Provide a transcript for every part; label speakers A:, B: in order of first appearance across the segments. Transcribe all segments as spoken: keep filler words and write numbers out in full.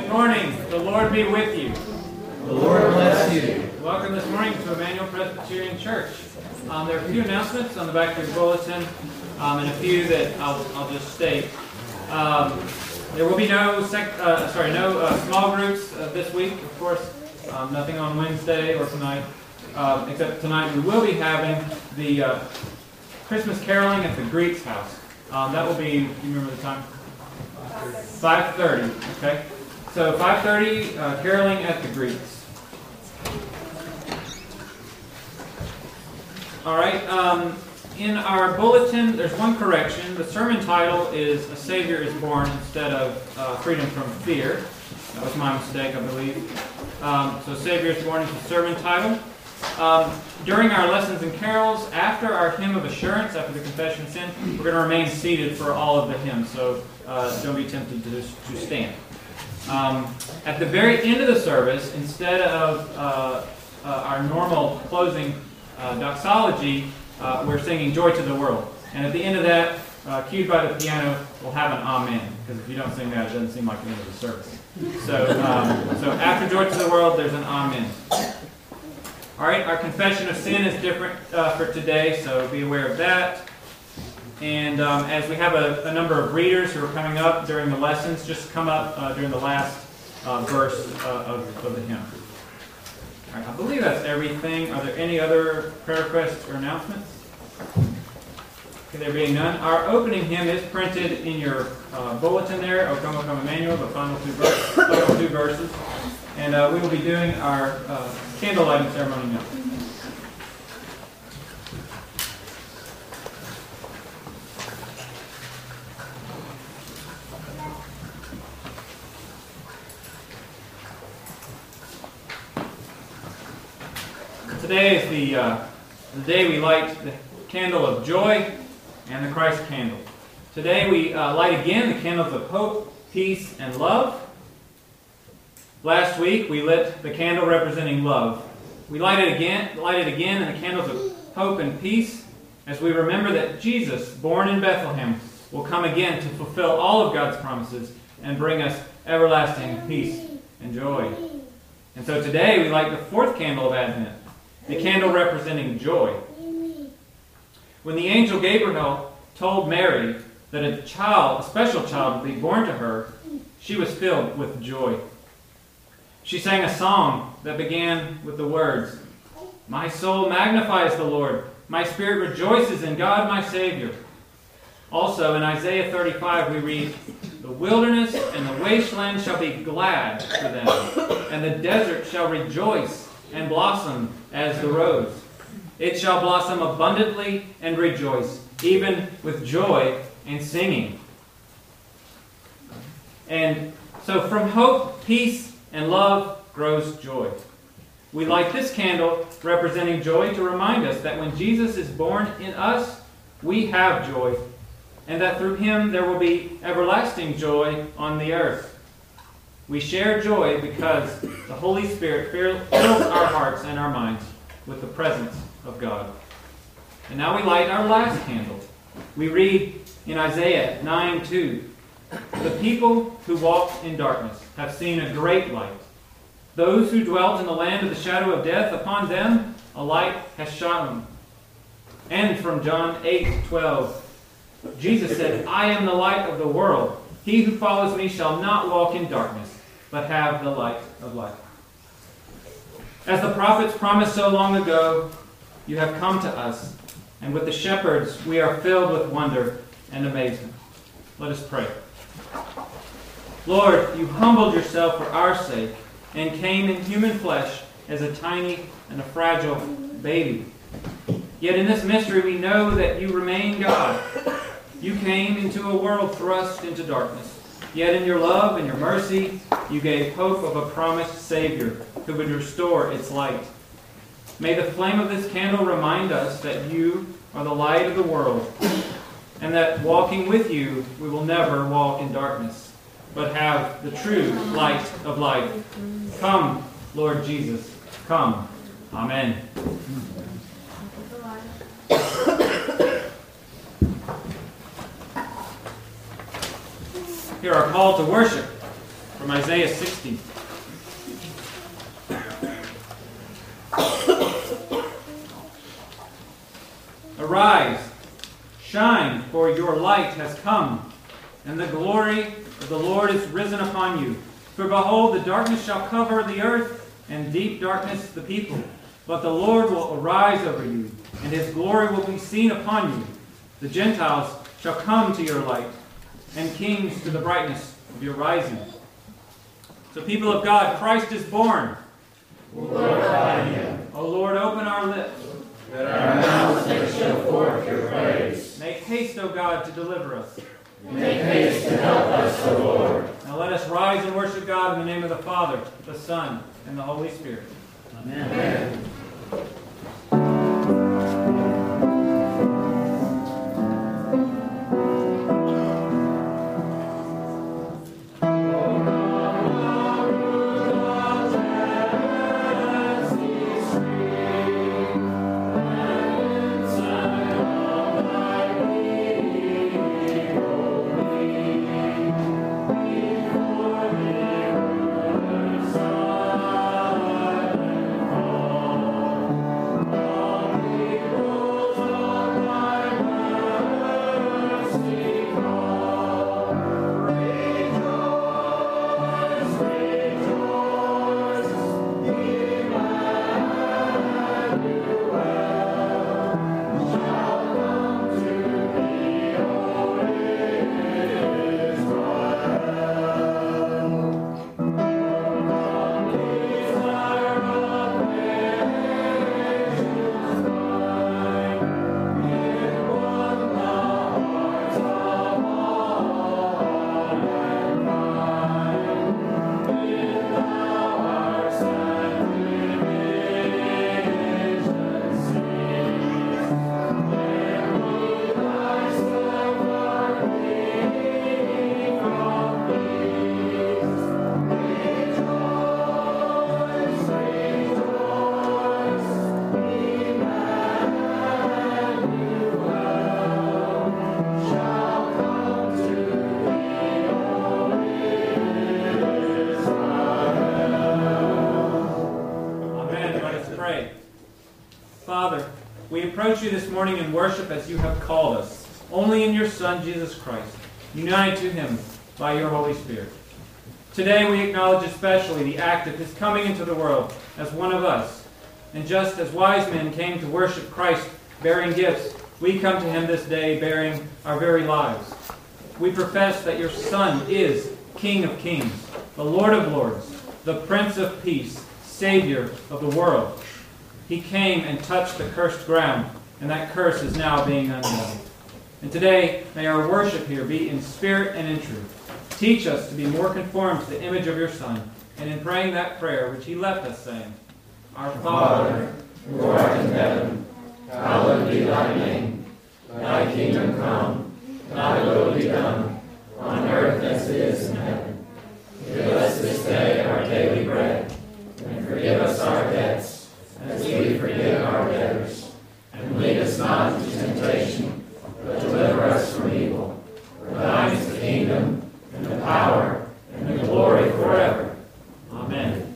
A: morning. The Lord be with you.
B: The Lord bless you.
A: Welcome this morning to Emmanuel Presbyterian Church. Um, there are a few announcements on the back of the bulletin, um, and a few that I'll, I'll just state. Um, there will be no sec uh, sorry no uh, small groups uh, this week, of course. Um, nothing on Wednesday or tonight, uh, except tonight we will be having the uh, Christmas caroling at the Greeks' house. Um, that will be, do you remember the time? five thirty, okay? So five thirty, uh, caroling at the Greeks. All right, um, in our bulletin, there's one correction. The sermon title is A Savior is Born instead of uh, Freedom from Fear. That was my mistake, I believe. Um, so Savior is Born is the sermon title. Um, during our lessons and carols, after our hymn of assurance, after the confession of sin, we're going to remain seated for all of the hymns, so uh, don't be tempted to, to stand. Um, at the very end of the service, instead of uh, uh, our normal closing uh, doxology, uh, we're singing Joy to the World. And at the end of that, uh, cued by the piano, we'll have an Amen, because if you don't sing that, it doesn't seem like the end of the service. So, um, so after Joy to the World, there's an Amen. All right, our confession of sin is different uh, for today, so be aware of that. And um, as we have a, a number of readers who are coming up during the lessons, just come up uh, during the last uh, verse uh, of, of the hymn. All right, I believe that's everything. Are there any other prayer requests or announcements? Okay, there being none. Our opening hymn is printed in your uh, bulletin there, O Come, O Come Emmanuel, the final two, verse, final two verses. And uh, we will be doing our uh, candle lighting ceremony now. Today is the, uh, the day we light the candle of joy and the Christ candle. Today we uh, light again the candles of hope, peace, and love. Last week we lit the candle representing love. We light it again, light it again in the candles of hope and peace as we remember that Jesus, born in Bethlehem, will come again to fulfill all of God's promises and bring us everlasting peace and joy. And so today we light the fourth candle of Advent, the candle representing joy. When the angel Gabriel told Mary that a child, a special child, would be born to her, she was filled with joy. She sang a song that began with the words, "My soul magnifies the Lord. My spirit rejoices in God my Savior." Also in Isaiah thirty-five we read, "The wilderness and the wasteland shall be glad for them, and the desert shall rejoice and blossom as the rose. It shall blossom abundantly and rejoice, even with joy and singing." And so from hope, peace, and love grows joy. We light this candle representing joy to remind us that when Jesus is born in us, we have joy, and that through him there will be everlasting joy on the earth. We share joy because the Holy Spirit fills our hearts and our minds with the presence of God. And now we light our last candle. We read in Isaiah nine two, "The people who walked in darkness have seen a great light. Those who dwelt in the land of the shadow of death, upon them a light has shone." And from John eight twelve, Jesus said, "I am the light of the world. He who follows me shall not walk in darkness, but have the light of life." As the prophets promised so long ago, you have come to us, and with the shepherds we are filled with wonder and amazement. Let us pray. Lord, you humbled yourself for our sake and came in human flesh as a tiny and a fragile baby. Yet in this mystery we know that you remain God. You came into a world thrust into darkness. Yet in your love and your mercy, you gave hope of a promised Savior who would restore its light. May the flame of this candle remind us that you are the light of the world, and that walking with you, we will never walk in darkness, but have the true light of life. Come, Lord Jesus, come. Amen. Hear our call to worship from from Isaiah sixty. Arise, shine, for your light has come, and the glory of the Lord is risen upon you. For behold, the darkness shall cover the earth, and deep darkness the people. But the Lord will arise over you, and his glory will be seen upon you. The Gentiles shall come to your light, and kings to the brightness of your rising. So, people of God, Christ is born.
B: Glorify him.
A: O Lord, open our lips.
B: That our mouths may show forth your praise.
A: Make haste, O God, to deliver us.
B: Make haste to help us, O Lord.
A: Now let us rise and worship God in the name of the Father, the Son, and the Holy Spirit.
B: Amen. Amen.
A: Approach you this morning in worship as you have called us, only in your Son, Jesus Christ, united to him by your Holy Spirit. Today we acknowledge especially the act of his coming into the world as one of us. And just as wise men came to worship Christ bearing gifts, we come to him this day bearing our very lives. We profess that your Son is King of kings, the Lord of lords, the Prince of peace, Savior of the world. He came and touched the cursed ground, and that curse is now being undone. And today, may our worship here be in spirit and in truth. Teach us to be more conformed to the image of your Son, and in praying that prayer which he left us saying, Our Father,
B: who art in heaven, hallowed be thy name. Thy kingdom come, thy will be done, on earth as it is in heaven. Give us this day our daily bread, and forgive us our debts, as we forgive our debtors. And lead us not into temptation, but deliver us from evil. For thine is the kingdom, and the power, and the glory forever.
A: Amen.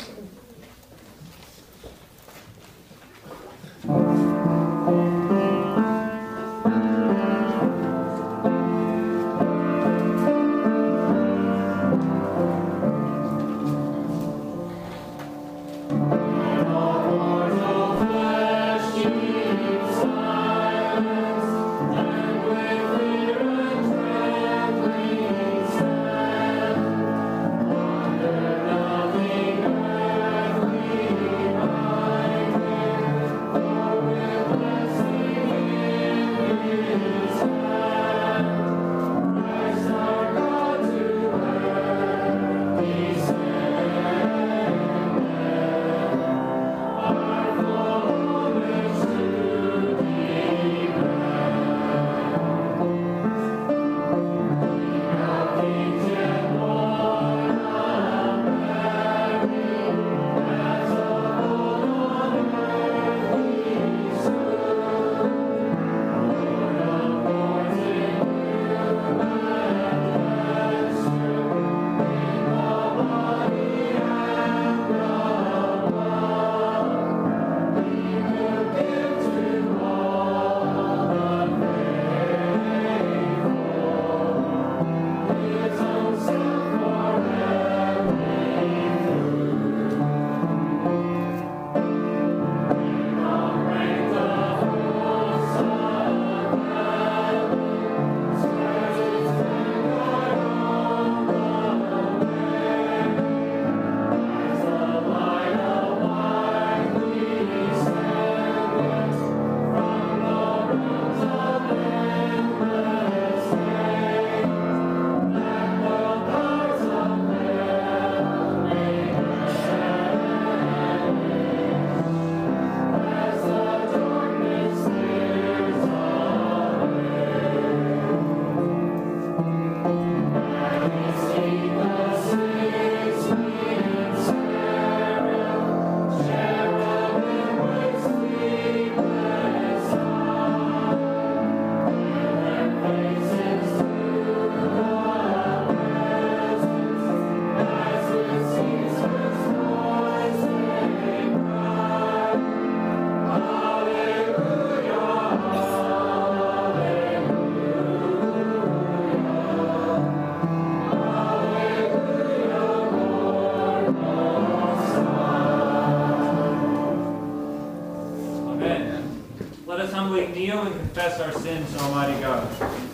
A: confess our sins to Almighty God.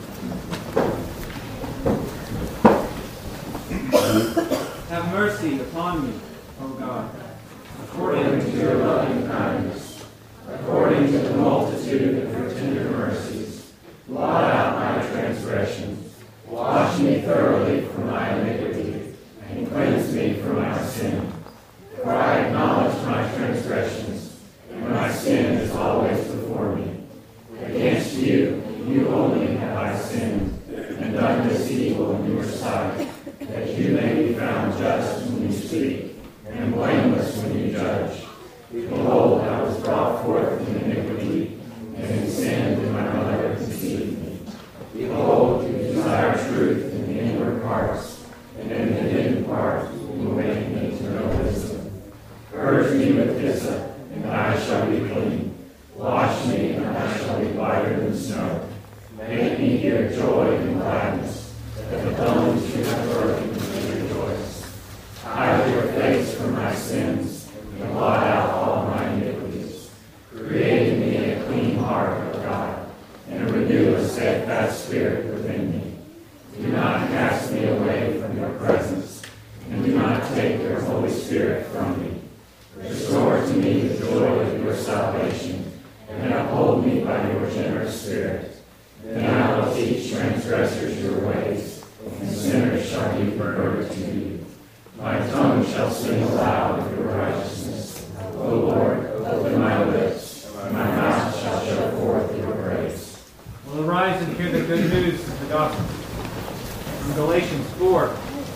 A: Have mercy upon me, O God,
B: according to your loving kindness, according to the multitude of your tender mercies. Blot out my transgressions, wash me thoroughly from my iniquity, and cleanse me from my sin. For I acknowledge my transgressions, and my sin is always before me. Against you, you only have I sinned, and done this evil in your sight, that you may be found just when you speak, and blameless when you judge. Behold, I was brought forth in iniquity, and in sin did my mother conceive me. Behold, you desire truth in the inward parts, and in the hidden part you will make me to know wisdom. Purge me with hyssop, and I shall be clean. Wash me, and I shall be whiter than snow. Make me hear joy and gladness, that the bones you have broken may rejoice. Hide your face from my sins, and blot out all my iniquities. Create in me a clean heart, O God, and renew a steadfast spirit within me. Do not cast me away from your presence, and do not take your Holy Spirit from me. Restore to me the joy of your salvation, and uphold me by your generous spirit. Then I will teach transgressors your ways, and sinners shall be converted to you. My tongue shall sing aloud of your righteousness. O Lord, open my lips, and my mouth shall show forth your praise.
A: We'll arise and hear the good news of the gospel. From Galatians four.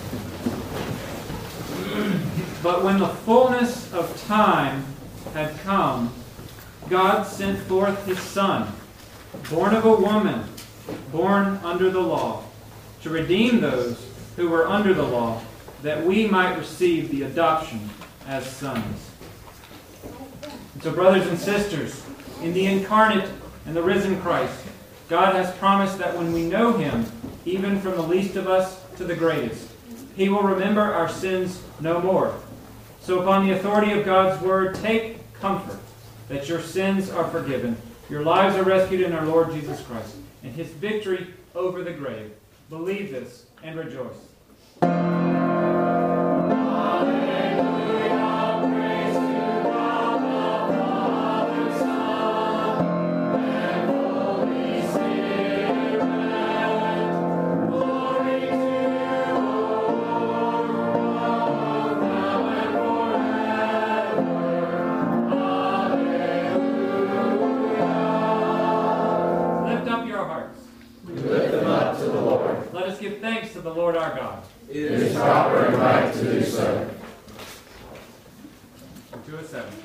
A: But when the fullness of time had come, God sent forth his Son, born of a woman, born under the law, to redeem those who were under the law, that we might receive the adoption as sons. And so, brothers and sisters, in the incarnate and the risen Christ, God has promised that when we know him, even from the least of us to the greatest, he will remember our sins no more. So upon the authority of God's word, take comfort that your sins are forgiven, your lives are rescued in our Lord Jesus Christ, and his victory over the grave. Believe this and rejoice. Give thanks to the Lord our God.
B: It is proper and right to do so.
A: two oh seven.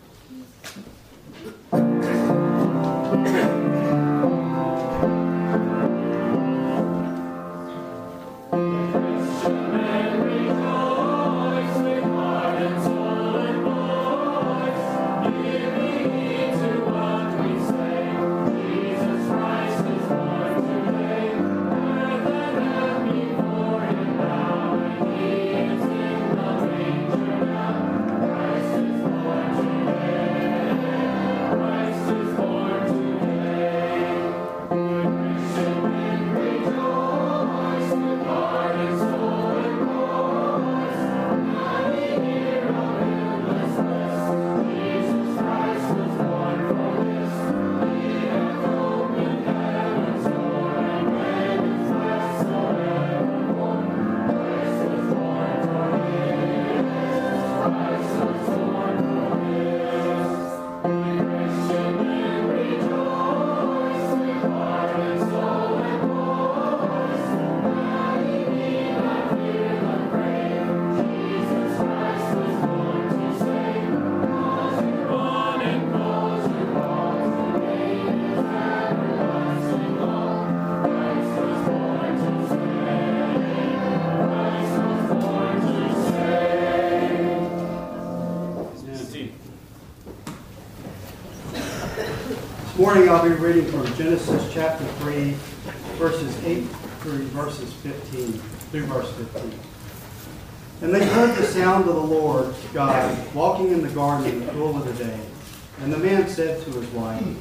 C: This morning I'll be reading from Genesis chapter three, verses eight through verses fifteen, through verse fifteen. And they heard the sound of the Lord God walking in the garden in the cool of the day. And the man said to his wife,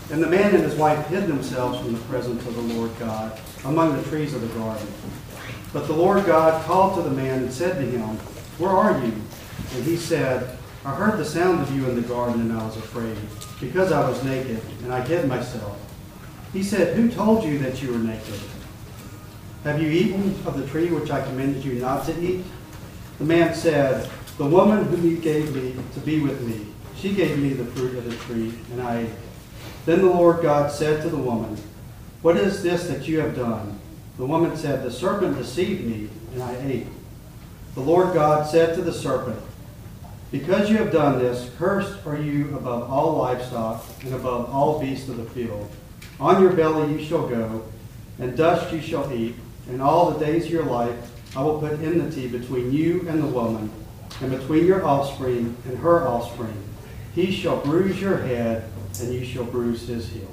C: And the man and his wife hid themselves from the presence of the Lord God among the trees of the garden. But the Lord God called to the man and said to him, "Where are you?" And he said, "I heard the sound of you in the garden, and I was afraid, because I was naked, and I hid myself." He said, "Who told you that you were naked? Have you eaten of the tree which I commanded you not to eat?" The man said, "The woman whom you gave me to be with me, she gave me the fruit of the tree, and I ate it." Then the Lord God said to the woman, "What is this that you have done?" The woman said, "The serpent deceived me, and I ate." The Lord God said to the serpent, "Because you have done this, cursed are you above all livestock and above all beasts of the field. On your belly you shall go, and dust you shall eat, and all the days of your life I will put enmity between you and the woman, and between your offspring and her offspring. He shall bruise your head, and you shall bruise his heel."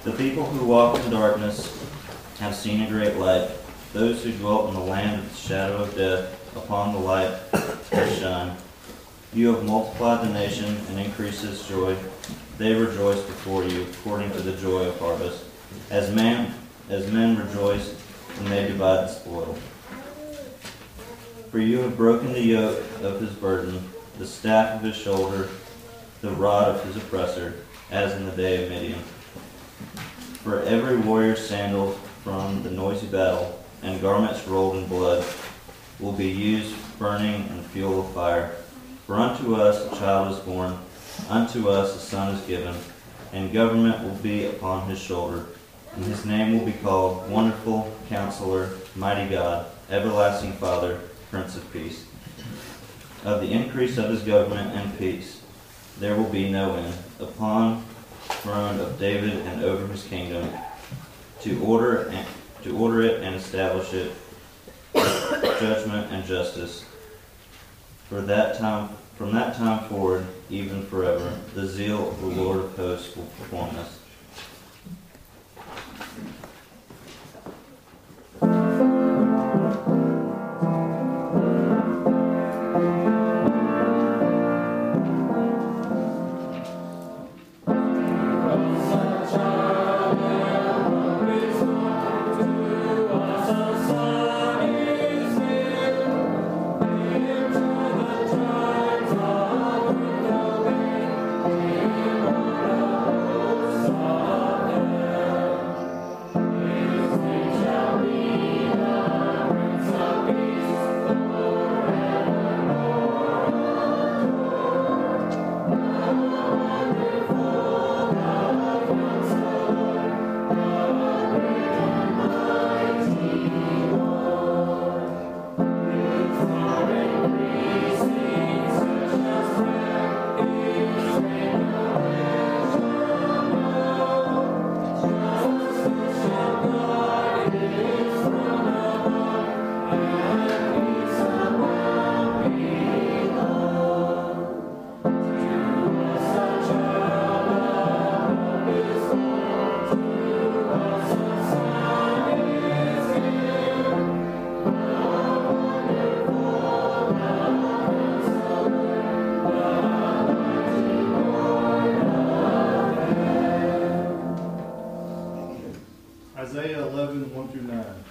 D: The people who walk in darkness have seen a great light. Those who dwelt in the land of the shadow of death, upon the light has shone. You have multiplied the nation and increased its joy. They rejoice before you, according to the joy of harvest, as man as men rejoice when they divide the spoil. For you have broken the yoke of his burden, the staff of his shoulder, the rod of his oppressor, as in the day of Midian. For every warrior's sandal from the noisy battle, and garments rolled in blood, will be used burning and fuel of fire. For unto us a child is born, unto us a son is given, and government will be upon his shoulder. And his name will be called Wonderful Counselor, Mighty God, Everlasting Father, Prince of Peace. Of the increase of his government and peace there will be no end, upon the throne of David and over his kingdom, to order and to order it and establish it with judgment and justice. For that time, from that time forward, even forever, the zeal of the Lord of hosts will perform this.
E: Isaiah eleven, one through nine.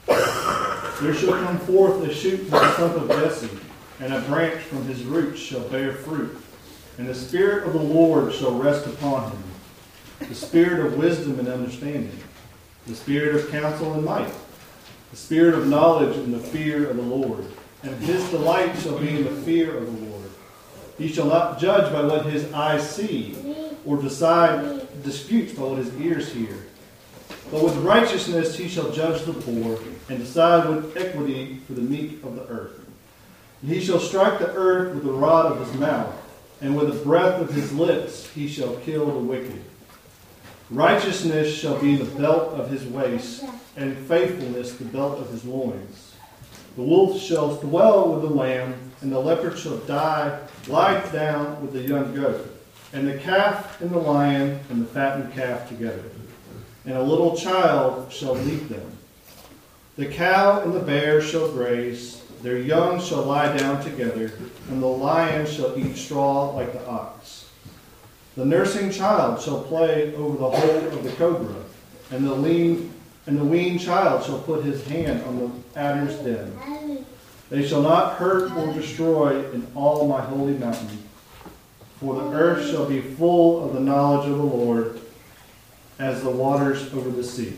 E: There shall come forth a shoot from the stump of Jesse, and a branch from his roots shall bear fruit. And the Spirit of the Lord shall rest upon him, the Spirit of wisdom and understanding, the Spirit of counsel and might, the Spirit of knowledge and the fear of the Lord. And his delight shall be in the fear of the Lord. He shall not judge by what his eyes see, or decide disputes by what his ears hear. But with righteousness he shall judge the poor, and decide with equity for the meek of the earth. And he shall strike the earth with the rod of his mouth, and with the breath of his lips he shall kill the wicked. Righteousness shall be the belt of his waist, and faithfulness the belt of his loins. The wolf shall dwell with the lamb, and the leopard shall die, lie down with the young goat, and the calf and the lion and the fattened calf together. And a little child shall lead them. The cow and the bear shall graze, their young shall lie down together, and the lion shall eat straw like the ox. The nursing child shall play over the hole of the cobra, and the lean and the weaned child shall put his hand on the adder's den. They shall not hurt or destroy in all my holy mountain, for the earth shall be full of the knowledge of the Lord, as the waters over the sea.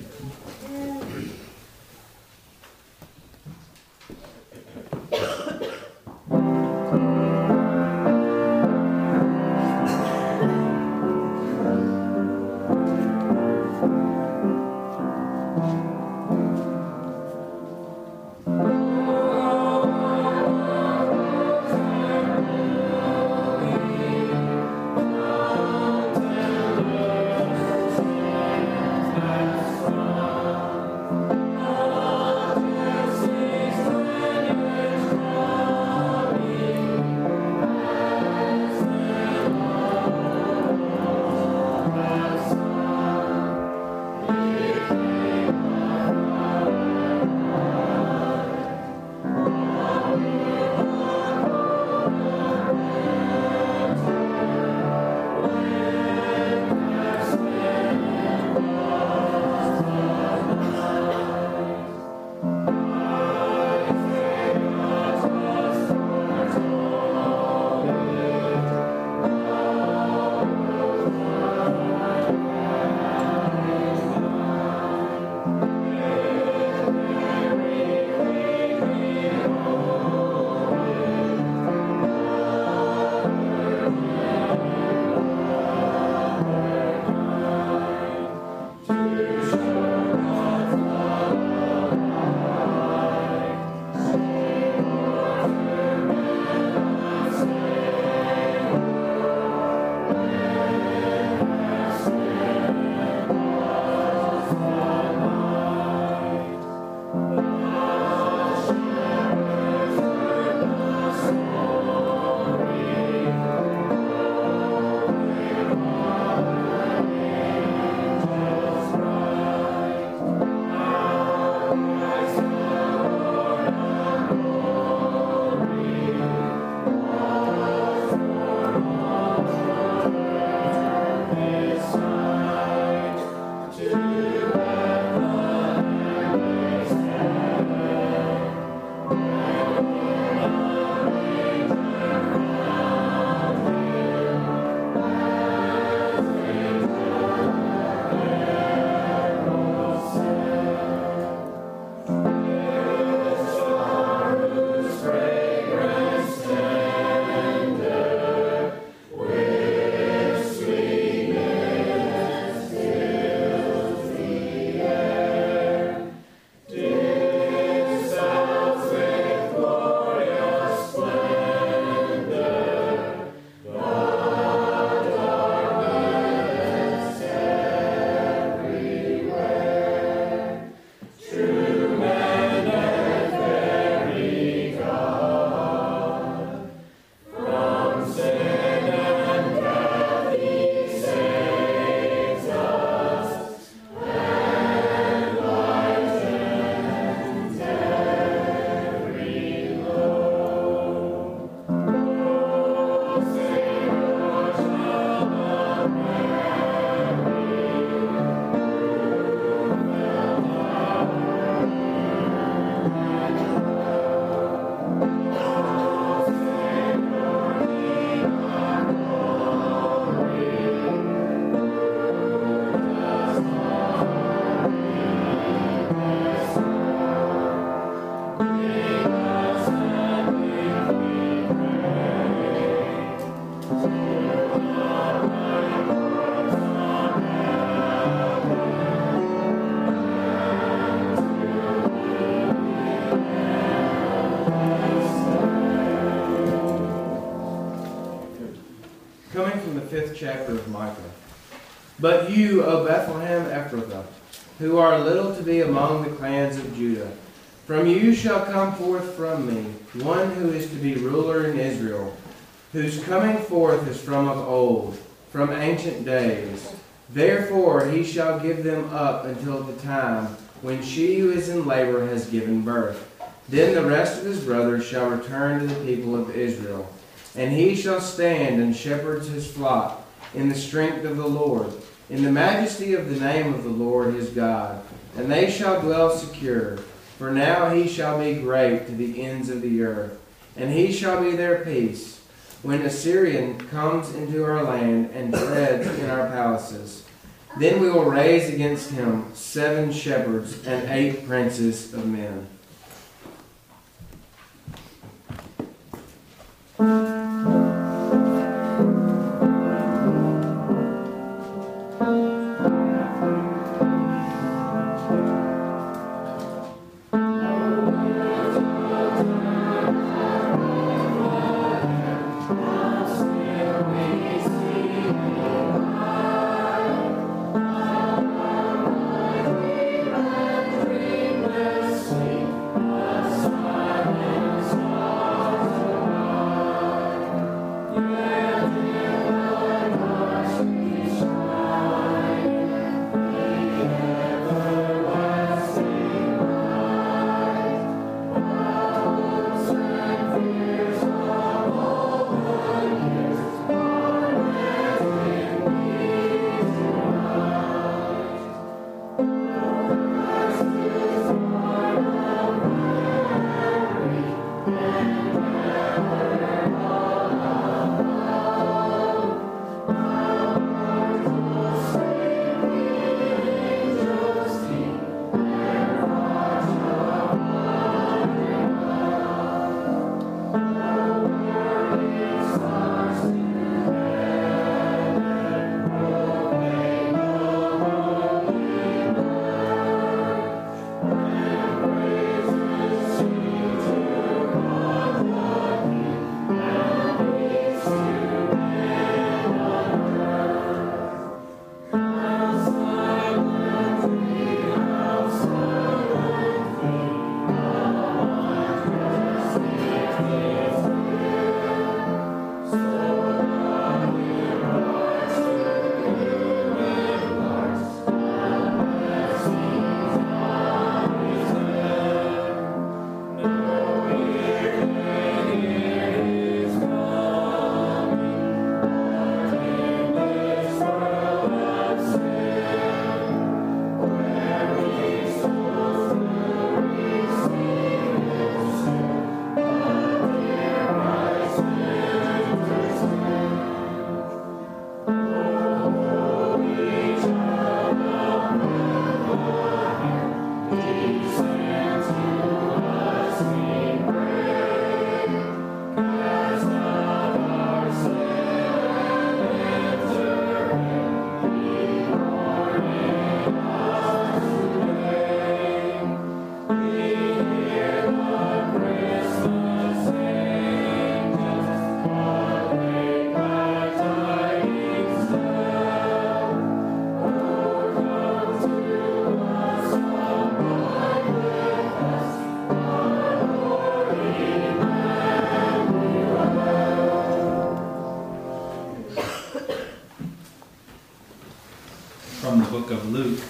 F: chapter of Micah. But you, O Bethlehem Ephrathah, who are little to be among the clans of Judah, from you shall come forth from me one who is to be ruler in Israel, whose coming forth is from of old, from ancient days. Therefore he shall give them up until the time when she who is in labor has given birth. Then the rest of his brothers shall return to the people of Israel, and he shall stand and shepherd his flock in the strength of the Lord, in the majesty of the name of the Lord his God. And they shall dwell secure, for now he shall be great to the ends of the earth, and he shall be their peace. When Assyrian comes into our land and treads in our palaces, then we will raise against him seven shepherds and eight princes of men.
G: From the book of Luke.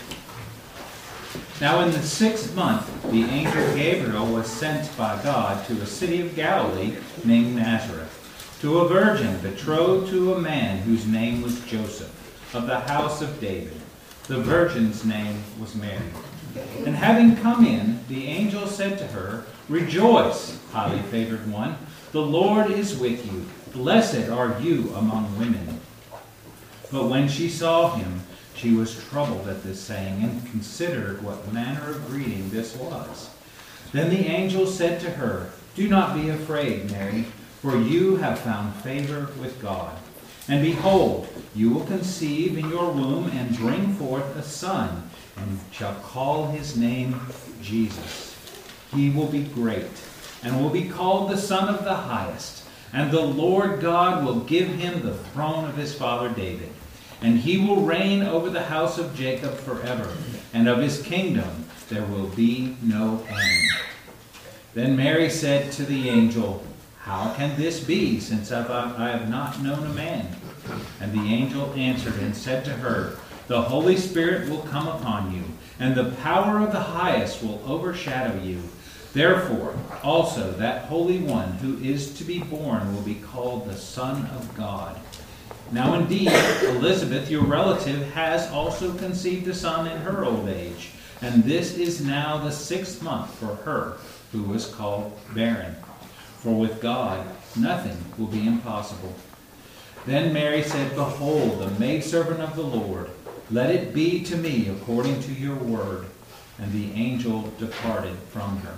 G: Now in the sixth month, the angel Gabriel was sent by God to a city of Galilee named Nazareth, to a virgin betrothed to a man whose name was Joseph, of the house of David. The virgin's name was Mary. And having come in, the angel said to her, "Rejoice, highly favored one, the Lord is with you. Blessed are you among women." But when she saw him, she was troubled at this saying, and considered what manner of greeting this was. Then the angel said to her, "Do not be afraid, Mary, for you have found favor with God. And behold, you will conceive in your womb and bring forth a son, and shall call his name Jesus. He will be great, and will be called the Son of the Highest. And the Lord God will give him the throne of his father David. And he will reign over the house of Jacob forever, and of his kingdom there will be no end. Then Mary said to the angel, How can this be, since I have not known a man? And the angel answered and said to her, The Holy Spirit will come upon you, and the power of the highest will overshadow you. Therefore, also that Holy One who is to be born will be called the Son of God. Now indeed, Elizabeth, your relative, has also conceived a son in her old age, and this is now the sixth month for her who was called barren. For with God nothing will be impossible. Then Mary said, Behold, the maidservant of the Lord, let it be to me according to your word. And the angel departed from her.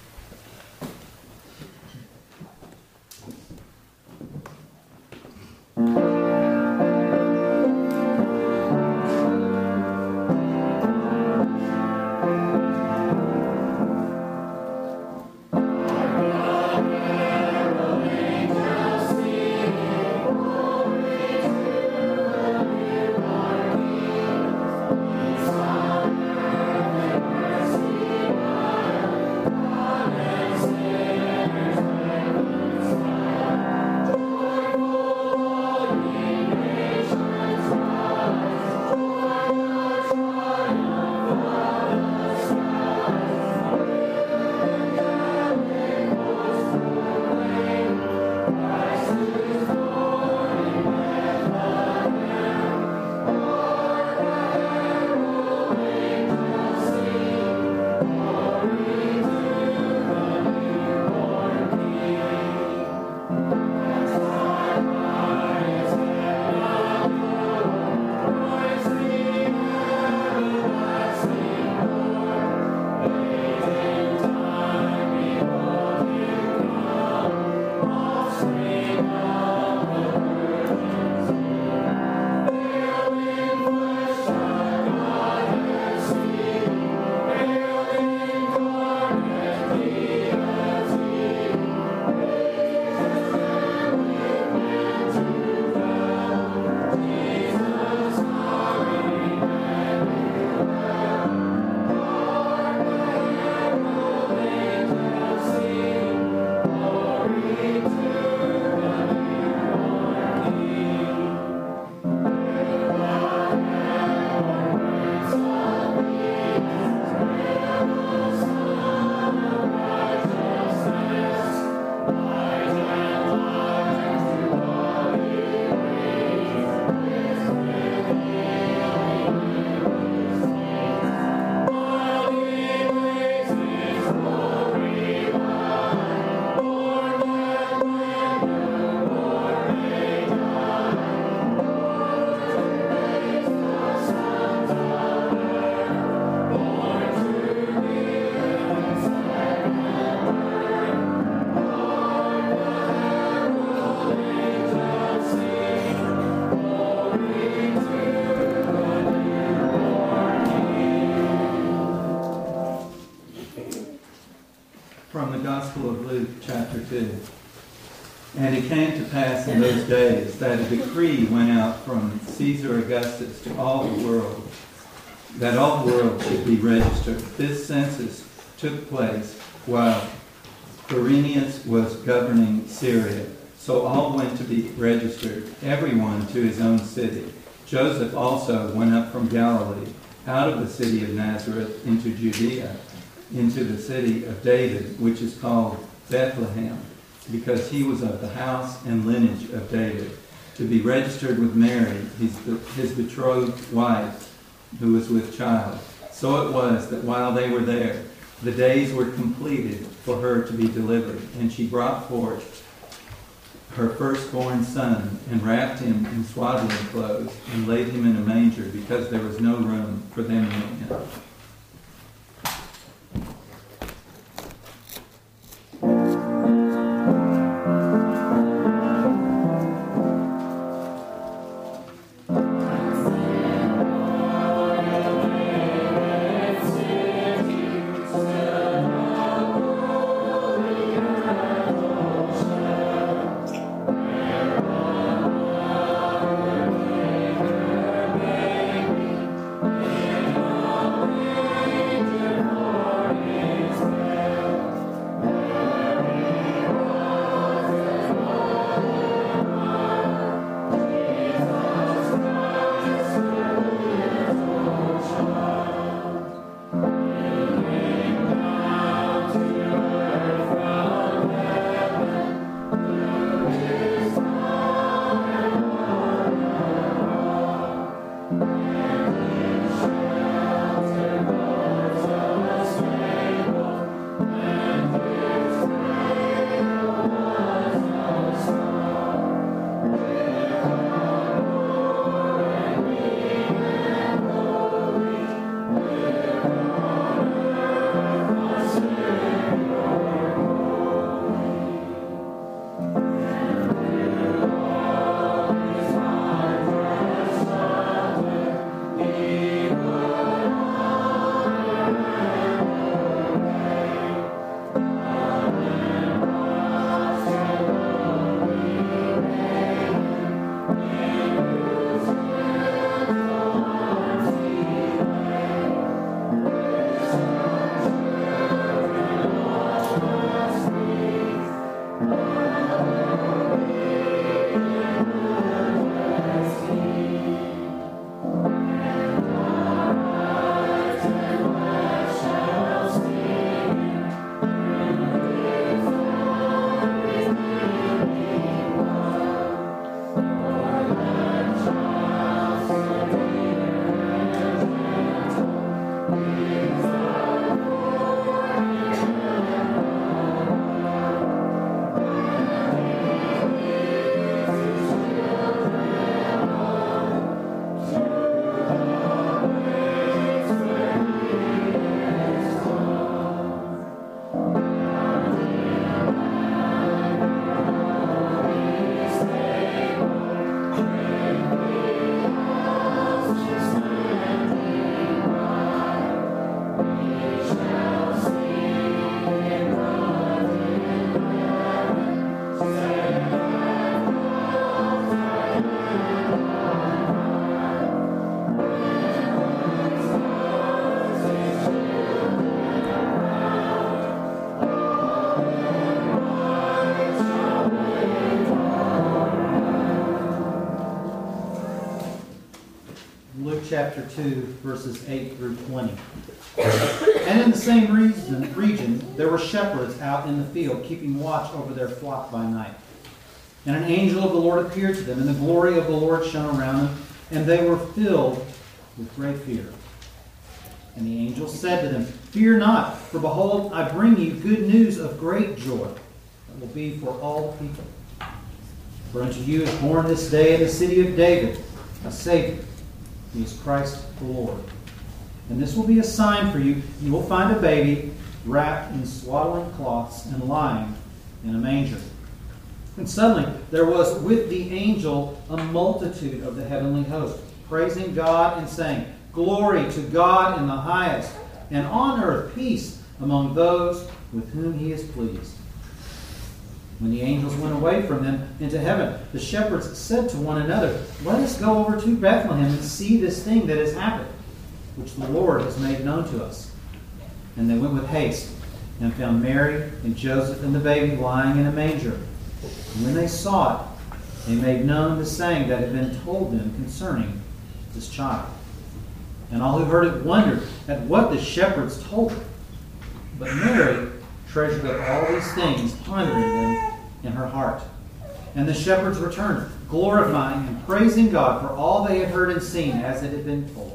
B: From the Gospel of Luke, chapter two. And it came to pass in those days that a decree went out from Caesar Augustus to all the world, that all the world should be registered. This census took place while Quirinius was governing Syria. So all went to be registered, everyone to his own city. Joseph also went up from Galilee, out of the city of Nazareth into Judea, into the city of David, which is called Bethlehem, because he was of the house and lineage of David, to be registered with Mary, his, his betrothed wife, who was with child. So it was that while they were there, the days were completed for her to be delivered, and she brought forth her firstborn son, and wrapped him in swaddling clothes, and laid him in a manger, because there was no room for them in the inn.
H: chapter two, verses eight through twenty. And in the same region, region, there were shepherds out in the field, keeping watch over their flock by night. And an angel of the Lord appeared to them, and the glory of the Lord shone around them, and they were filled with great fear. And the angel said to them, Fear not, for behold, I bring you good news of great joy that will be for all the people. For unto you is born this day in the city of David a Savior, who is Christ the Lord. And this will be a sign for you. You will find a baby wrapped in swaddling cloths and lying in a manger. And suddenly there was with the angel a multitude of the heavenly host, praising God and saying, Glory to God in the highest, and on earth peace among those with whom he is pleased. When the angels went away from them into heaven, the shepherds said to one another, Let us go over to Bethlehem and see this thing that has happened, which the Lord has made known to us. And they went with haste and found Mary and Joseph and the baby lying in a manger. And when they saw it, they made known the saying that had been told them concerning this child. And all who heard it wondered at what the shepherds told them. But Mary treasured up all these things, pondering them in her heart. And the shepherds returned, glorifying and praising God for all they had heard and seen as it had been told.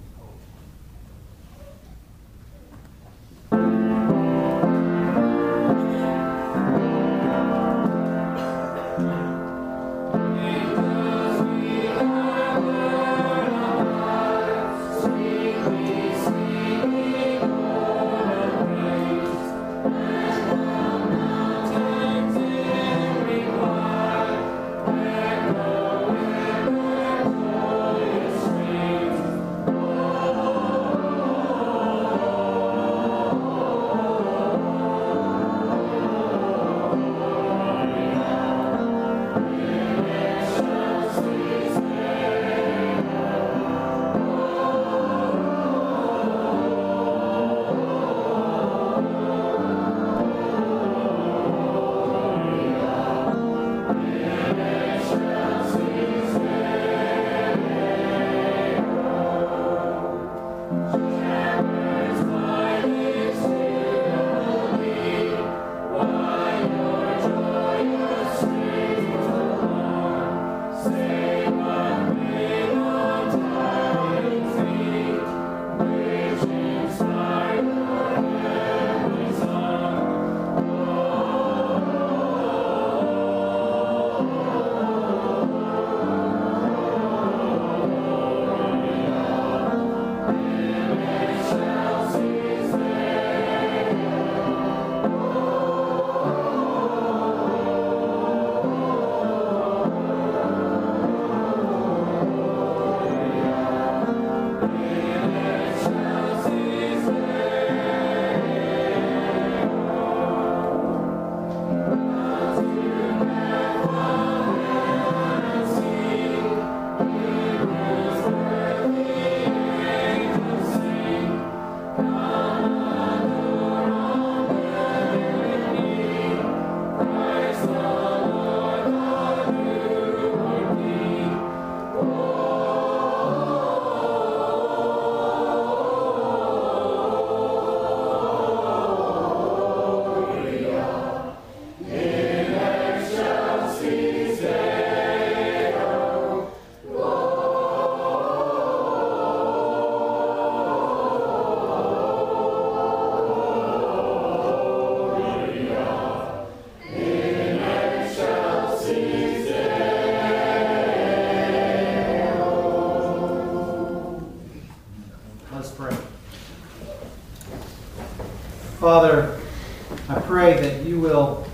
H: Father, I pray that you will,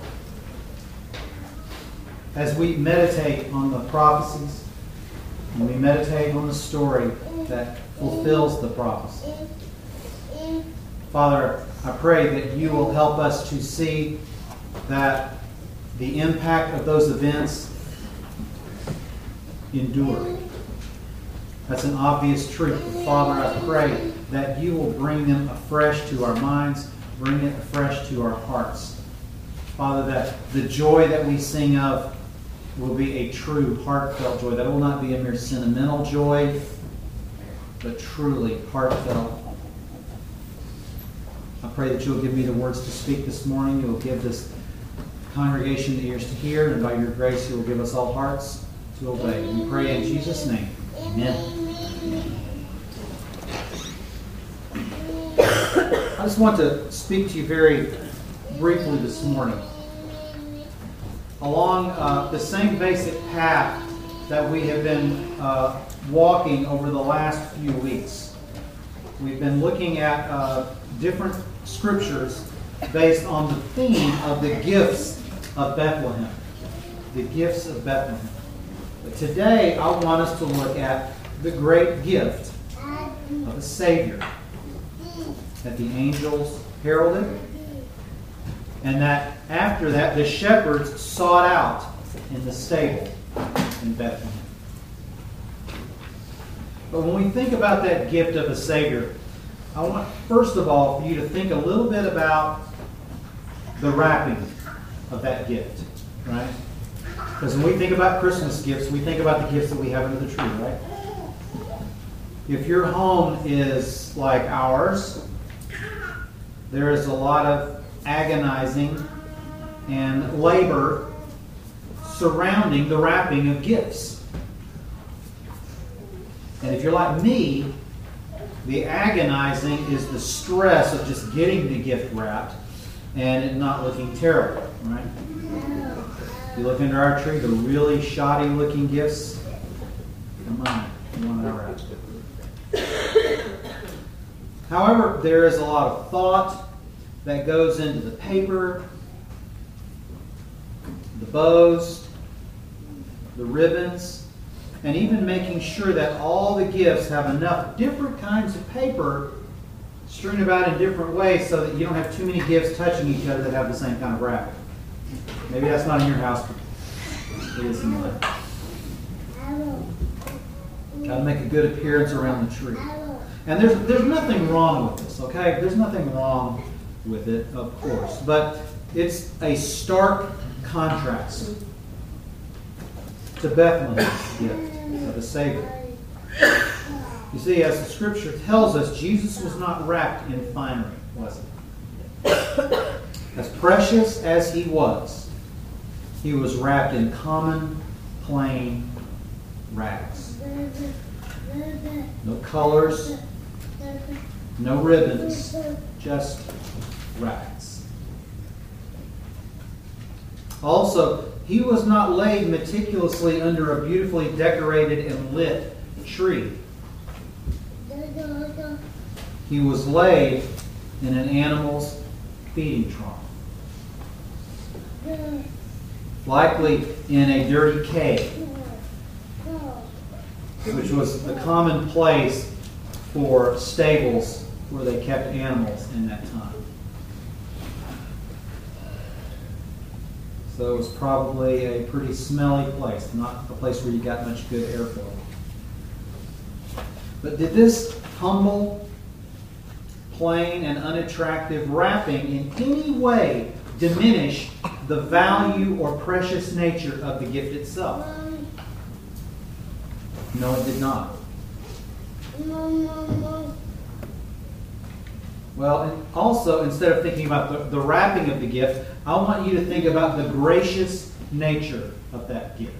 H: as we meditate on the prophecies, and we meditate on the story that fulfills the prophecy, Father, I pray that you will help us to see that the impact of those events endure. That's an obvious truth. But Father, I pray that you will bring them afresh to our minds, bring it afresh to our hearts. Father, that the joy that we sing of will be a true, heartfelt joy. That it will not be a mere sentimental joy, but truly heartfelt. I pray that you'll give me the words to speak this morning. You'll give this congregation the ears to hear, and by your grace, you will give us all hearts to obey. We pray in Jesus' name. Amen. I just want to speak to you very briefly this morning. Along uh, the same basic path that we have been uh, walking over the last few weeks. We've been looking at uh, different scriptures based on the theme of the gifts of Bethlehem. The gifts of Bethlehem. But today I want us to look at the great gift of a Savior that the angels heralded, and that after that the shepherds sought out in the stable in Bethlehem. But when we think about that gift of a Savior, I want first of all for you to think a little bit about the wrapping of that gift, right? Because when we think about Christmas gifts, we think about the gifts that we have under the tree, right? If your home is like ours, there is a lot of agonizing and labor surrounding the wrapping of gifts. And if you're like me, the agonizing is the stress of just getting the gift wrapped and it not looking terrible, right? If you look under our tree, the really shoddy looking gifts, come on, you want to wrap it. However, there is a lot of thought that goes into the paper, the bows, the ribbons, and even making sure that all the gifts have enough different kinds of paper strewn about in different ways so that you don't have too many gifts touching each other that have the same kind of wrapping. Maybe that's not in your house, but it is in mine. Got to make a good appearance around the tree. And there's there's nothing wrong with this, okay? There's nothing wrong with it, of course. But it's a stark contrast to Bethlehem's gift of a Savior. You see, as the Scripture tells us, Jesus was not wrapped in finery, was he? As precious as he was, he was wrapped in common, plain rags. No colors, no ribbons, just rags. Also, he was not laid meticulously under a beautifully decorated and lit tree. He was laid in an animal's feeding trough. Likely in a dirty cave, which was a common place for stables where they kept animals in that time. So it was probably a pretty smelly place, not a place where you got much good airflow. But did this humble, plain, and unattractive wrapping in any way diminish the value or precious nature of the gift itself? No, it did not. Well, and also, instead of thinking about the, the wrapping of the gift, I want you to think about the gracious nature of that gift.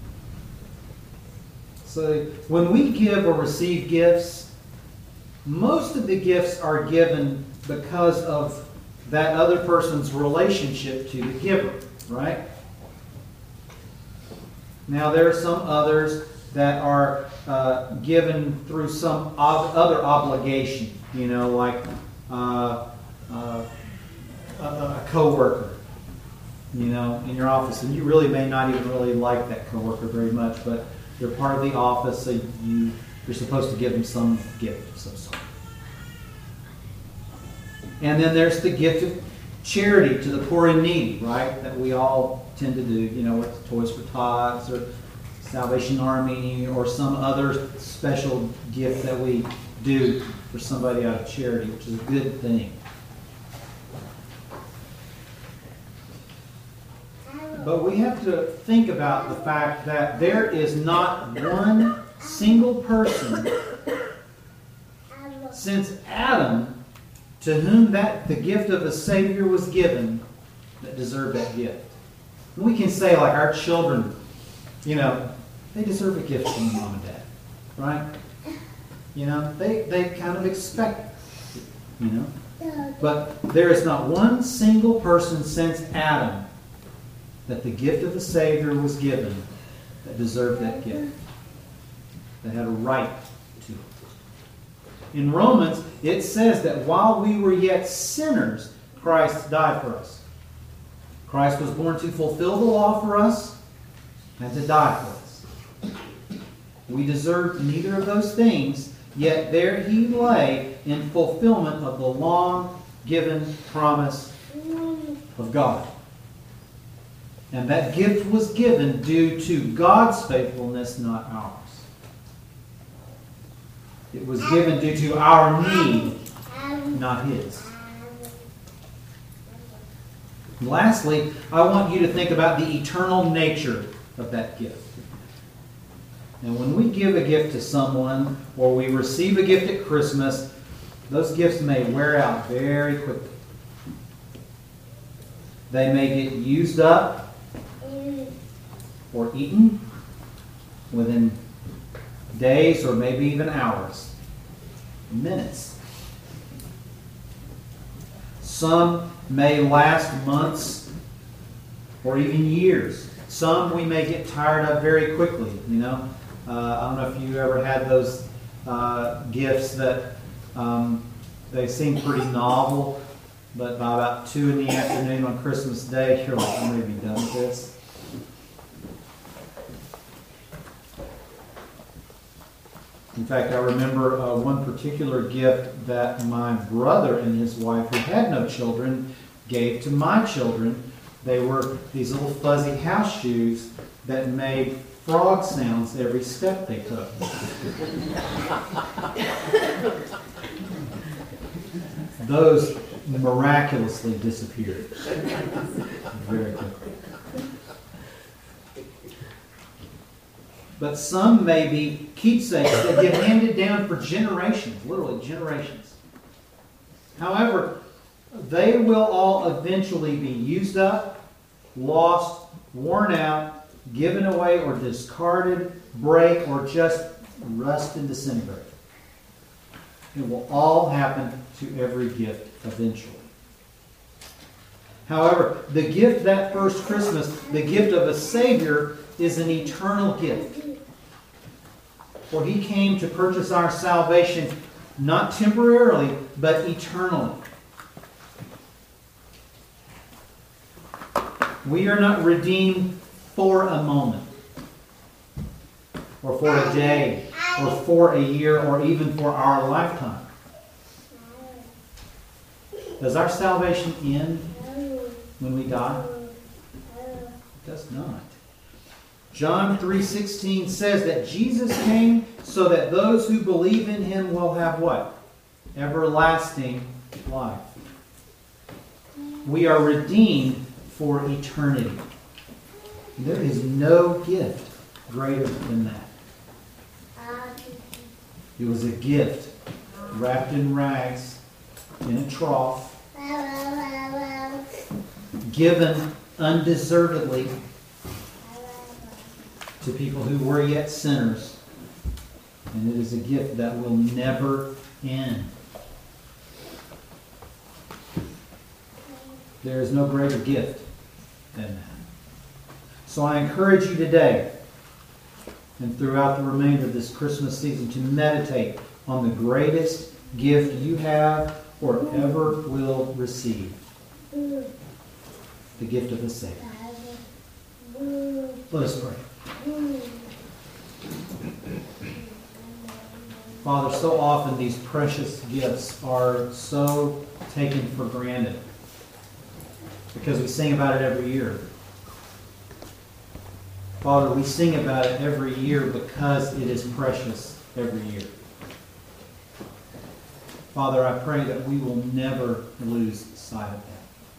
H: So, when we give or receive gifts, most of the gifts are given because of that other person's relationship to the giver, right? Now, there are some others that are uh, given through some ob- other obligation, you know, like uh, uh, a, a co-worker, you know, in your office. And you really may not even really like that co-worker very much, but they're part of the office, so you, you're supposed to give them some gift of some sort. And then there's the gift of charity to the poor and needy, right? That we all tend to do, you know, with Toys for Tots or Salvation Army or some other special gift that we do for somebody out of charity, which is a good thing. But we have to think about the fact that there is not one single person since Adam, to whom that the gift of a Savior was given, that deserved that gift. And we can say, like our children, you know, they deserve a gift from mom and dad, right? You know, they, they kind of expect it, you know. But there is not one single person since Adam that the gift of a Savior was given that deserved that gift, that had a right to it. In Romans, it says that while we were yet sinners, Christ died for us. Christ was born to fulfill the law for us and to die for us. We deserved neither of those things, yet there he lay in fulfillment of the long-given promise of God. And that gift was given due to God's faithfulness, not ours. It was given due to our need, not His. And lastly, I want you to think about the eternal nature of that gift. Now, when we give a gift to someone or we receive a gift at Christmas, those gifts may wear out very quickly. They may get used up or eaten within days or maybe even hours, minutes. Some may last months or even years. Some we may get tired of very quickly, you know. Uh, I don't know if you ever had those uh, gifts that um, they seem pretty novel, but by about two in the afternoon on Christmas Day, you're like, I'm going to be done with this. In fact, I remember uh, one particular gift that my brother and his wife, who had no children, gave to my children. They were these little fuzzy house shoes that made frog sounds every step they took. Those miraculously disappeared very quickly. But some may be keepsakes that get handed down for generations, literally generations. However, they will all eventually be used up, lost, worn out, given away, or discarded, break, or just rust and disintegrate. It will all happen to every gift eventually. However, the gift that first Christmas, the gift of a Savior, is an eternal gift. For He came to purchase our salvation not temporarily, but eternally. We are not redeemed for a moment, or for a day, or for a year, or even for our lifetime. Does our salvation end when we die? It does not. John three sixteen says that Jesus came so that those who believe in Him will have what? Everlasting life. We are redeemed for eternity. There is no gift greater than that. It was a gift wrapped in rags in a trough, given undeservedly to people who were yet sinners. And it is a gift that will never end. There is no greater gift than that. So I encourage you today and throughout the remainder of this Christmas season to meditate on the greatest gift you have or ever will receive. The gift of the Savior. Let us pray. Father, so often these precious gifts are so taken for granted because we sing about it every year. Father, we sing about it every year because it is precious every year. Father, I pray that we will never lose sight of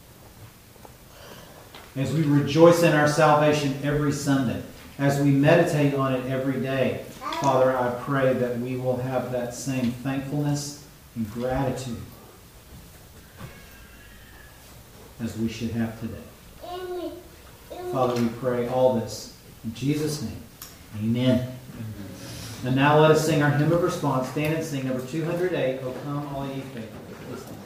H: that. As we rejoice in our salvation every Sunday, as we meditate on it every day, Father, I pray that we will have that same thankfulness and gratitude as we should have today. Father, we pray all this in Jesus' name. Amen. And now let us sing our hymn of response. Stand and sing number two hundred eight, O Come All Ye Faithful. Please stand.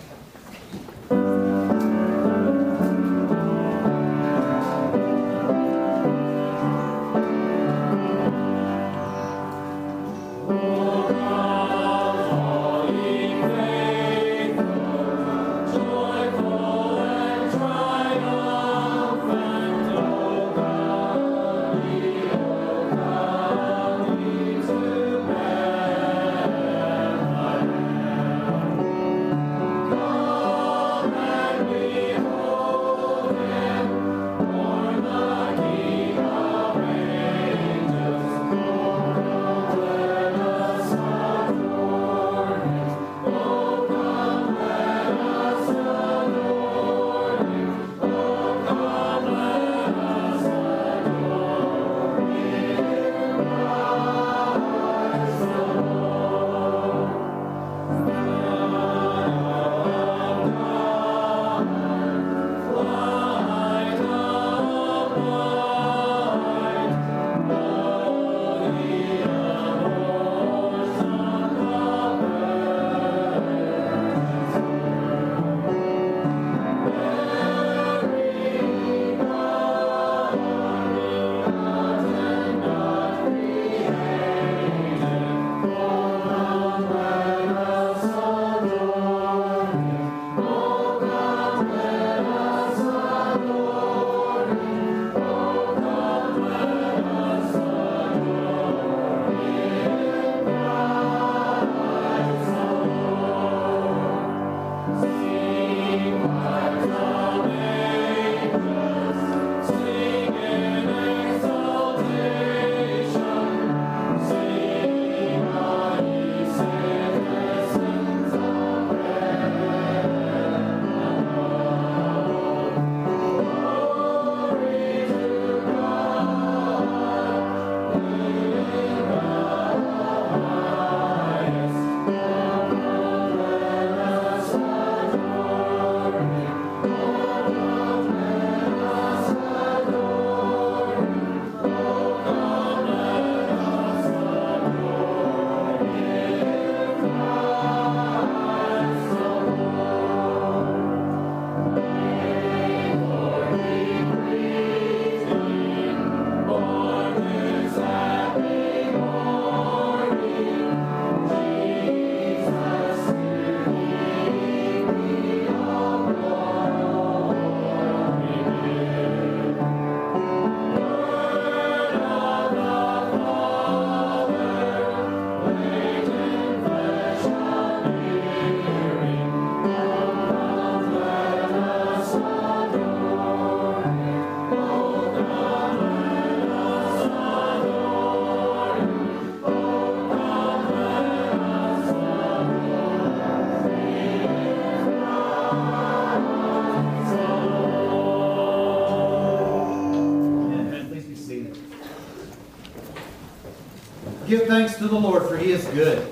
H: Give thanks to the Lord, for he is good.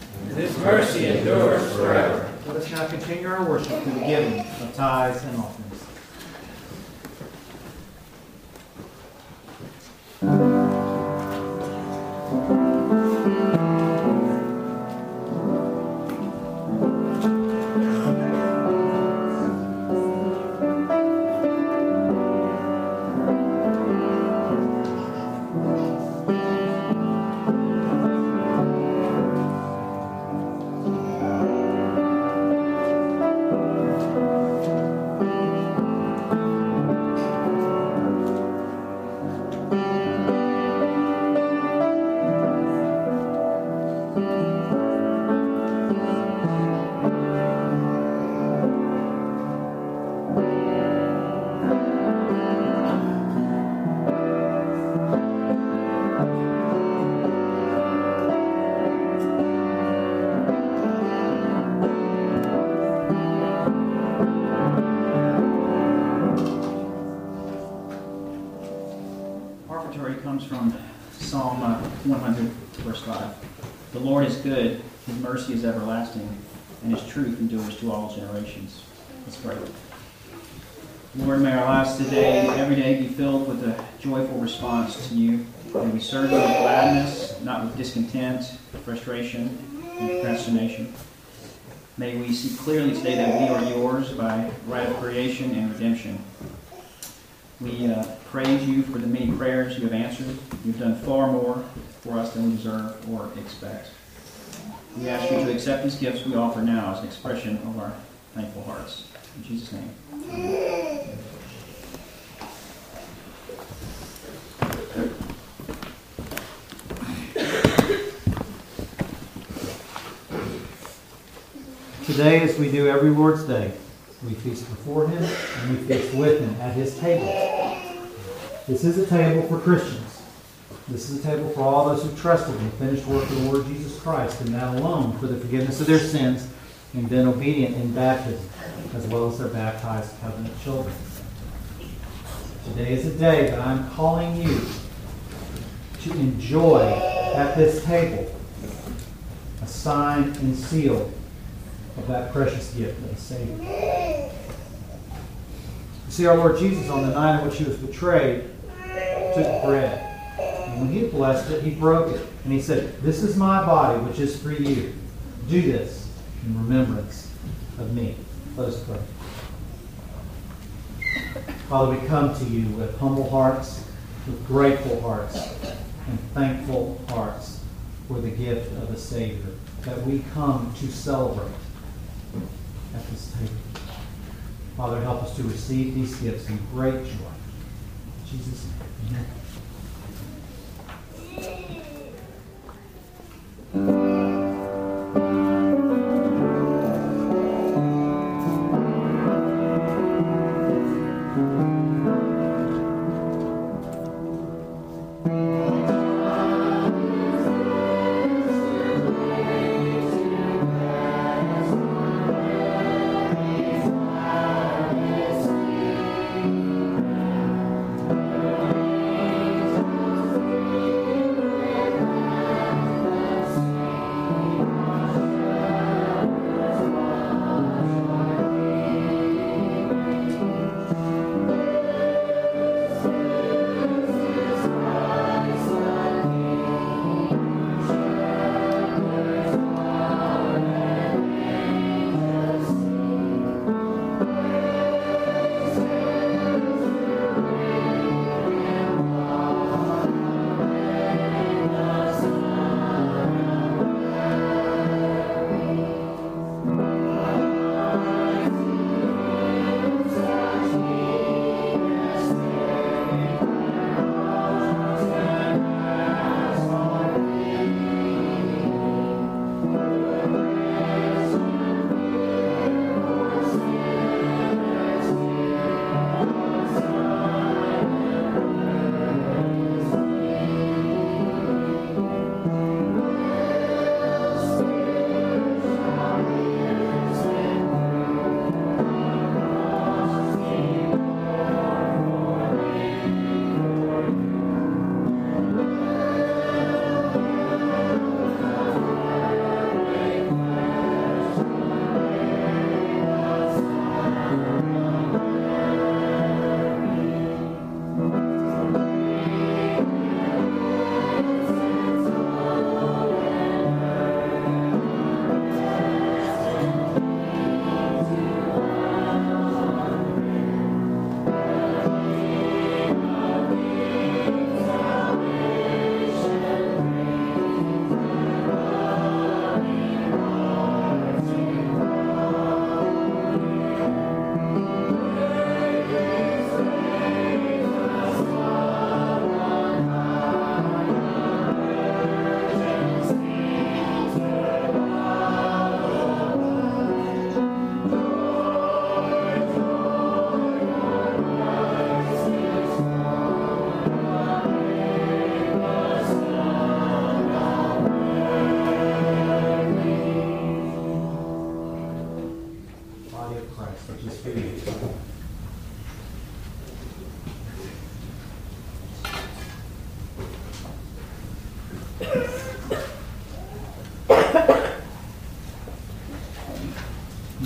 B: His mercy endures forever.
H: Let us now continue our worship through the giving of tithes and offerings.
I: Comes from Psalm uh, one hundred, verse five. The Lord is good, his mercy is everlasting, and his truth endures to all generations. Let's pray. Lord, may our lives today, every day, be filled with a joyful response to you. May we serve you with gladness, not with discontent, frustration, and procrastination. May we see clearly today that we are yours by right of creation and redemption. We uh, praise you for the many prayers you have answered. You've done far more for us than we deserve or expect. We ask you to accept these gifts we offer now as an expression of our thankful hearts. In Jesus' name. Amen.
H: Today, as we do every Lord's Day, we feast before him and we feast with him at his table. This is a table for Christians. This is a table for all those who trusted in the finished work of the Lord Jesus Christ, and that alone for the forgiveness of their sins and been obedient in baptism, as well as their baptized covenant children. Today is a day that I'm calling you to enjoy at this table a sign and seal of that precious gift of the Savior. You see, our Lord Jesus, on the night in which he was betrayed, took bread. And when he had blessed it, he broke it. And he said, "This is my body, which is for you. Do this in remembrance of me." Let us pray. Father, we come to you with humble hearts, with grateful hearts, and thankful hearts for the gift of the Savior that we come to celebrate at this table. Father, help us to receive these gifts in great joy. In Jesus' name, amen.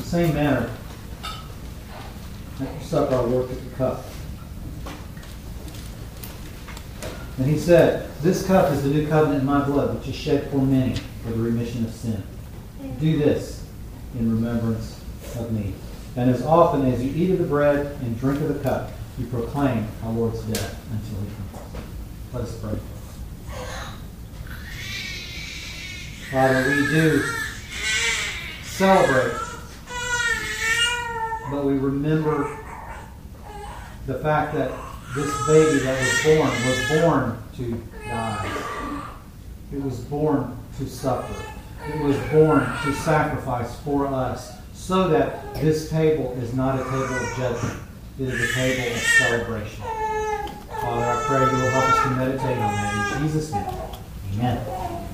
H: the same manner, after supper, our Lord took the cup. And he said, "This cup is the new covenant in my blood, which is shed for many for the remission of sin. Do this in remembrance of me. And as often as you eat of the bread and drink of the cup, you proclaim our Lord's death until he comes." Let us pray. Father, we do celebrate, but we remember the fact that this baby that was born was born to die. It was born to suffer. It was born to sacrifice for us, so that this table is not a table of judgment. It is a table of celebration. Father, I pray you will help us to meditate on that. In Jesus' name, amen.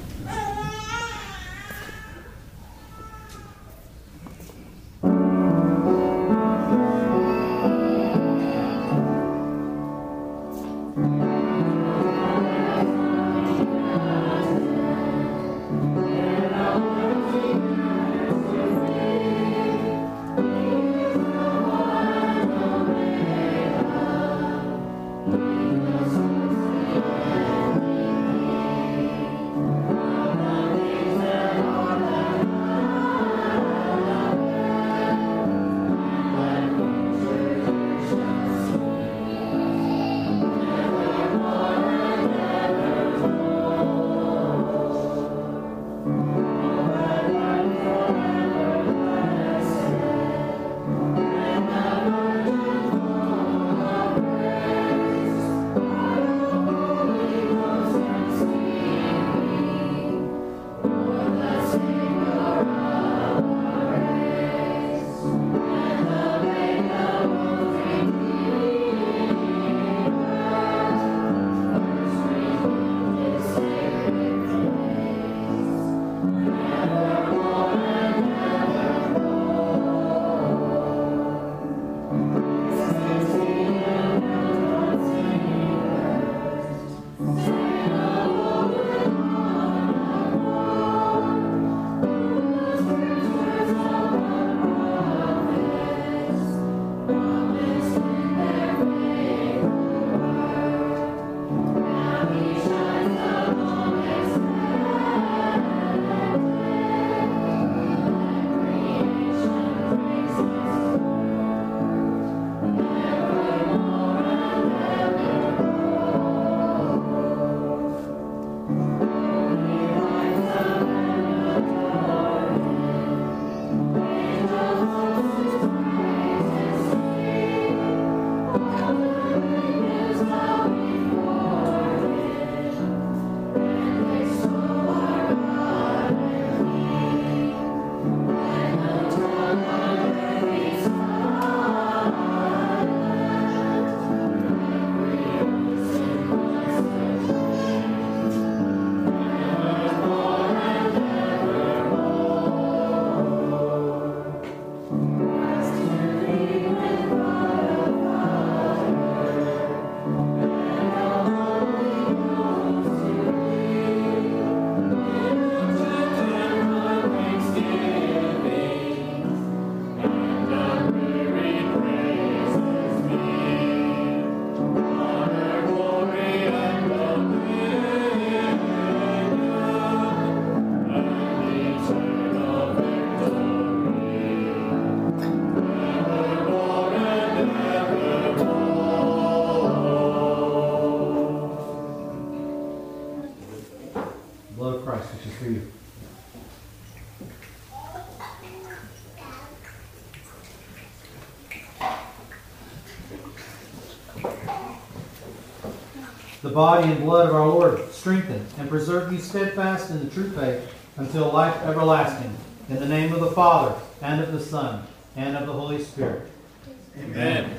H: The body and blood of our Lord strengthen and preserve you steadfast in the true faith until life everlasting. In the name of the Father, and of the Son, and of the Holy Spirit.
A: Amen.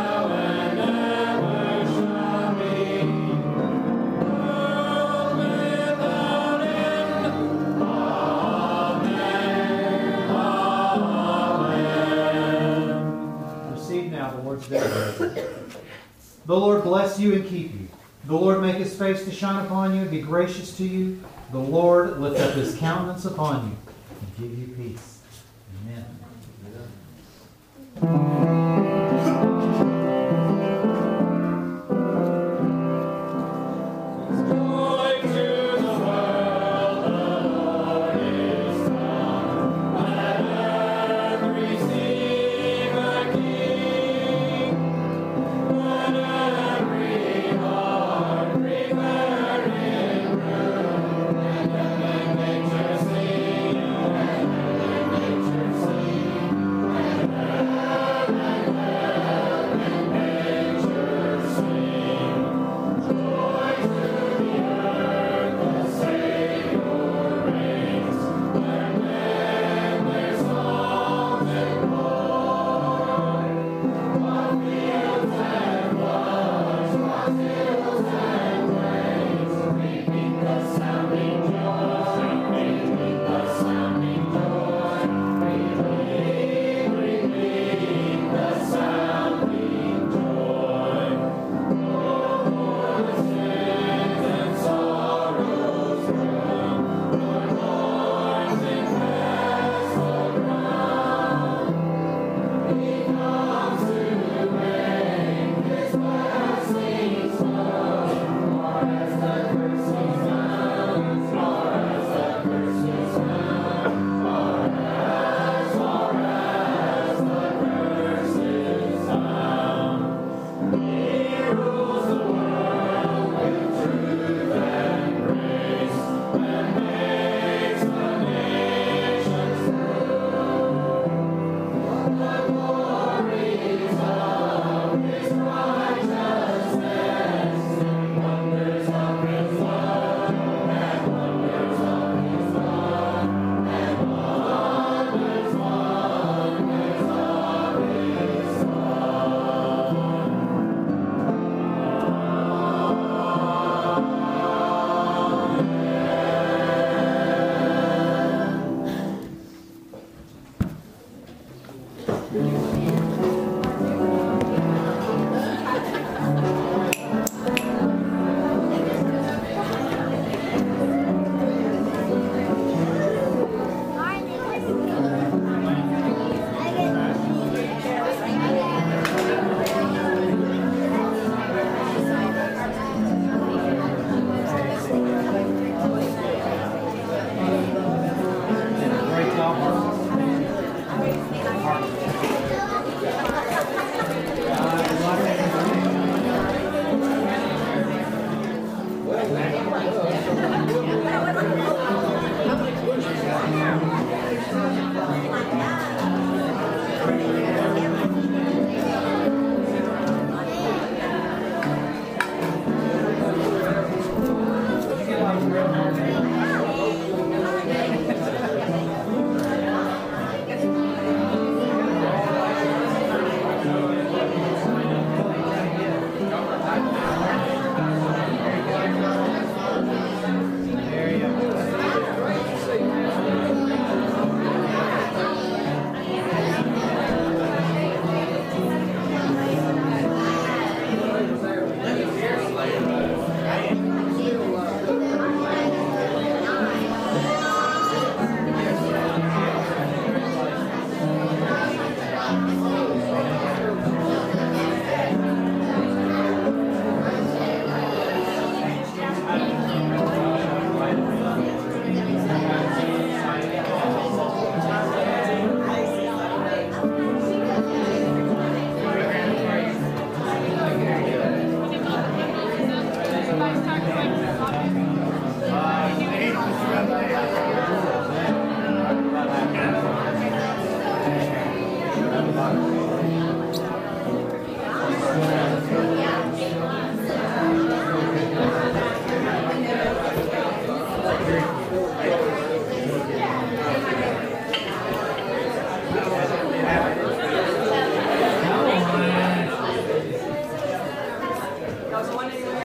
B: Amen.
H: The Lord bless you and keep you. The Lord make his face to shine upon you and be gracious to you. The Lord lift up his countenance upon you and give you peace. Amen.